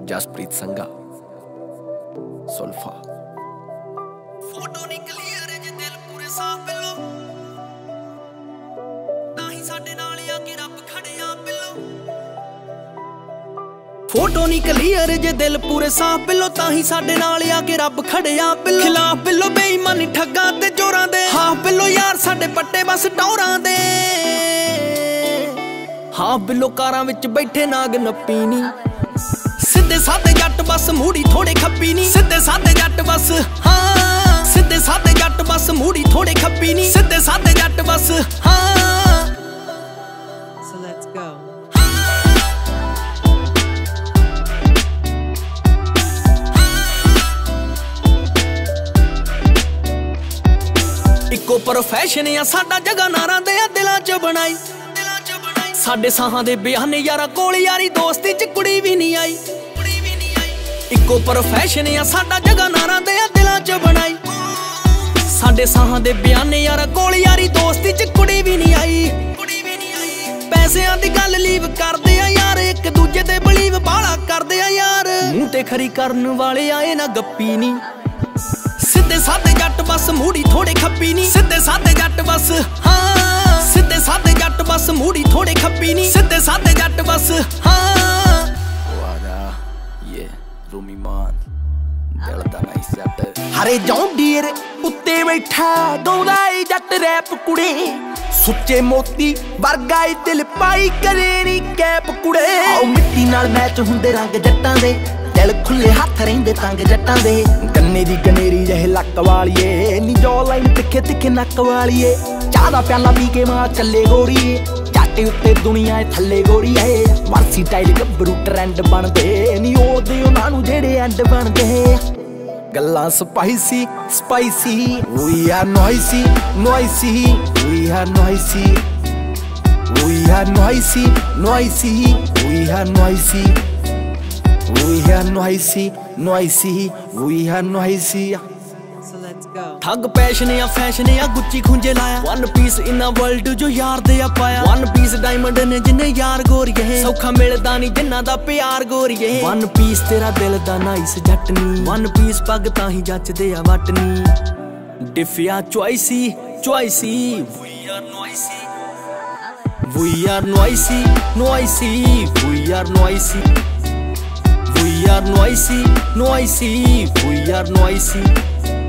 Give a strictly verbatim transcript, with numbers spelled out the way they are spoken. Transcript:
ਜਸਪ੍ਰੀਤ ਸੰਘਾ ਸੁਲਫਾ। ਫੋਟੋ ਨਹੀਂ ਕਲੀਅਰ ਜੇ ਦਿਲ ਪੂਰੇ ਸਾਫ ਬਿੱਲੋ, ਤਾਂ ਹੀ ਸਾਡੇ ਨਾਲ ਆ ਕੇ ਰੱਬ ਖੜਿਆ ਬਿੱਲੋ। ਫੋਟੋ ਨਹੀਂ ਕਲੀਅਰ ਜੇ ਦਿਲ ਪੂਰੇ ਸਾਫ ਬਿੱਲੋ, ਤਾਂ ਹੀ ਸਾਡੇ ਨਾਲ ਆ ਕੇ ਰੱਬ ਖੜਿਆ ਬਿੱਲੋ। ਖਿਲਾਫ ਬਿੱਲੋ ਬੇਈਮਾਨੀ ਠੱਗਾਂ ਤੇ ਚੋਰਾਂ ਦੇ, ਹਾਂ ਬਿੱਲੋ ਯਾਰ ਸਾਡੇ ਪੱਟੇ ਬਸ ਟੌਰਾਂ ਦੇ। ਹਾਂ ਬਿੱਲੋ ਕਾਰਾਂ ਵਿੱਚ ਬੈਠੇ ਨਾਗ ਨੱਪੀ ਨੀ, ਸਿੱਧੇ ਸਾਦੇ ਜੱਟ ਬਸ ਮੂੜੀ ਥੋੜੇ ਖੱਪੀ ਨੀ। ਸਿੱਧੇ ਸਾਦੇ ਜੱਟ ਬਸ, ਹਾਂ ਸਿੱਧੇ ਸਾਦੇ ਜੱਟ ਬਸ ਮੂੜੀ ਥੋੜੇ ਖੱਪੀ ਨੀ। ਸਿੱਧੇ ਸਾਦੇ ਜੱਟ ਬਸ, ਹਾਂ। So let's go. ਇੱਕੋ ਪ੍ਰੋਫੈਸ਼ਨ ਆ ਸਾਡਾ, ਜਗ੍ਹਾ ਨਾਰਾਂ ਦੇ ਆ ਦਿਲਾਂ ਚ ਬਣਾਈ। ਸਾਡੇ ਸਾਹਾਂ ਦੇ ਬਿਆਨੇ ਯਾਰਾਂ ਕੋਲ ਯਾਰੀ ਦੋਸਤੀ ਚ ਕੁੜੀ ਵੀ ਨਹੀਂ ਆਈ। ਇੱਕੋ ਪ੍ਰੋਫੈਸ਼ਨ ਆ ਸਾਡਾ, ਜਗ੍ਹਾ ਨਾਰਾਂ ਦੇ ਆ ਦਿਲਾਂ ਚ ਬਣਾਈ। ਸਾਡੇ ਸਾਹਾਂ ਦੇ ਬਿਆਨੇ ਯਾਰਾਂ ਕੋਲ ਯਾਰੀ ਦੋਸਤੀ ਚ ਕੁੜੀ ਵੀ ਨਹੀਂ ਆਈ। ਪੈਸਿਆਂ ਦੀ ਗੱਲ ਲੀਵ ਕਰਦੇ ਆ ਯਾਰ, ਇੱਕ ਦੂਜੇ ਤੇ ਬਲੀਵ ਬਾਲਾ ਕਰਦੇ ਆ ਯਾਰ। ਮੂੰਹ ਤੇ ਖਰੀ ਕਰਨ ਵਾਲੇ ਆਏ ਨਾ ਗੱਪੀ ਨੀ, ਸਿੱਧੇ ਸਾਦੇ ਜੱਟ ਬਸ ਮੂੜੀ ਥੋੜੇ ਖੱਪੀ ਨੀ। ਸਿੱਧੇ ਸਾਦੇ ਜੱਟ ਬਸ, ਹਾਂ ਸਿੱਧੇ ਸਾਦੇ ਜੱਟ ਬਸ ਮੂੜੀ ਥੋੜੇ ਖੱਪੀ ਨੀ। ਸਿੱਧੇ ਸਾਦੇ ਜੱਟ ਬਸ, ਹਾਂ। ਵਾਦਾ ਯੇ ਰੂਮੀ ਮਾਨ ਦਿਲ ਦਾ ਨਾਈਸ ਜੱਟ। ਹਰੇ ਜੌਨ ਡੀਅਰ ਉੱਤੇ ਬੈਠਾ ਗਾਉਂਦਾ ਏ ਜੱਟ ਰੈਪ ਕੁੜੇ, ਸੁੱਚੇ ਮੋਤੀ ਵਰਗਾ ਏ ਦਿਲ ਪਾਈ ਕਰੇ ਨੀ ਕੈਪ ਕੁੜੇ। ਆਓ ਮਿੱਟੀ ਨਾਲ ਮੈਚ ਹੁੰਦੇ ਰੰਗ ਜੱਟਾਂ ਦੇ, ਦਿਲ ਖੁੱਲੇ ਹੱਥ ਰਹਿੰਦੇ ਤੰਗ ਜੱਟਾਂ ਦੇ। ਗੰਨੇ ਦੀ ਗਨੇਰੀ ਜਿਹੇ ਲੱਕ ਵਾਲੀਏ ਨੀ, ਜੋ ਲਾਈਨ ਤਿੱਖੇ ਤਿੱਖੇ ਨੱਕ ਵਾਲੀਏ। ਚਾਹ ਦਾ ਪਿਆਲਾ ਪੀ ਕੇ ਮਾਂ ਚੱਲੇ ਗੋਰੀਏ, ਝਾਟੇ ਉੱਤੇ ਦੁਨੀਆ ਥੱਲੇ ਗੋਰੀਏ। ਵਰਸੀ ਟਾਈਲ ਗੱਭਰੂ ਟਰੈਂਡ ਬਣਦੇ ਨੀ, ਉਹਦੇ ਉਹਨਾਂ ਨੂੰ ਜਿਹੜੇ ਐਂਡ ਬਣਦੇ। ਗੱਲਾਂ spicy spicy, we are noisy noisy, we are noisy, we are noisy noisy, we are noisy, we are noisy noisy, we are noisy. So let's go. ਠੱਗ ਪੈਸ਼ਨ ਆ ਫੈਸ਼ਨ ਆ ਗੁੱਚੀ ਖੁੰਝੇ ਲਾਇਆ। ਵਨ ਪੀਸ ਇਨ ਆ world ਜੋ ਯਾਰ ਦੇ ਆ ਪਾਇਆ। ਵਨ ਪੀਸ ਡਾਇਮੰਡ ਨੇ ਜਿੰਨੇ ਯਾਰ ਗੋਰੀਏ, ਸੌਖਾ ਮਿਲਦਾ ਨਹੀਂ ਜਿੰਨਾ ਦਾ ਪਿਆਰ ਗੋਰੀਏ। ਵਨ ਪੀਸ ਤੇਰਾ ਦਿਲ ਦਾ ਨਾਈਸ ਜੱਟ ਨੀ, ਵਨ ਪੀਸ ਪੱਗ ਤਾਂ ਹੀ ਜੱਚਦੇ ਆ ਵੱਟ ਨੀ। ਡਿਫਿਆ choosy choosy, we are noisy, we are noisy noisy, we are noisy, we are noisy noisy, we are ਨੋਇਸੀ।